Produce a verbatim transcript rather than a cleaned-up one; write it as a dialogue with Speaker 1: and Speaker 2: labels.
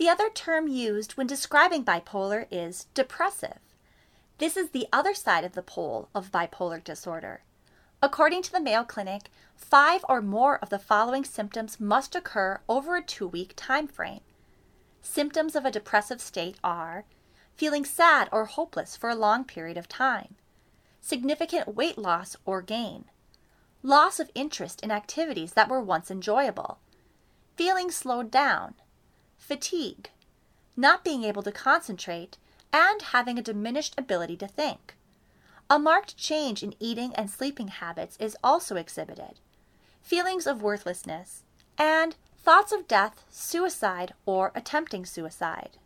Speaker 1: The other term used when describing bipolar is depressive. This is the other side of the pole of bipolar disorder. According to the Mayo Clinic, five or more of the following symptoms must occur over a two-week time frame. Symptoms of a depressive state are feeling sad or hopeless for a long period of time, significant weight loss or gain, loss of interest in activities that were once enjoyable, feeling slowed down, fatigue, not being able to concentrate, and having a diminished ability to think. A marked change in eating and sleeping habits is also exhibited, feelings of worthlessness, and thoughts of death, suicide, or attempting suicide.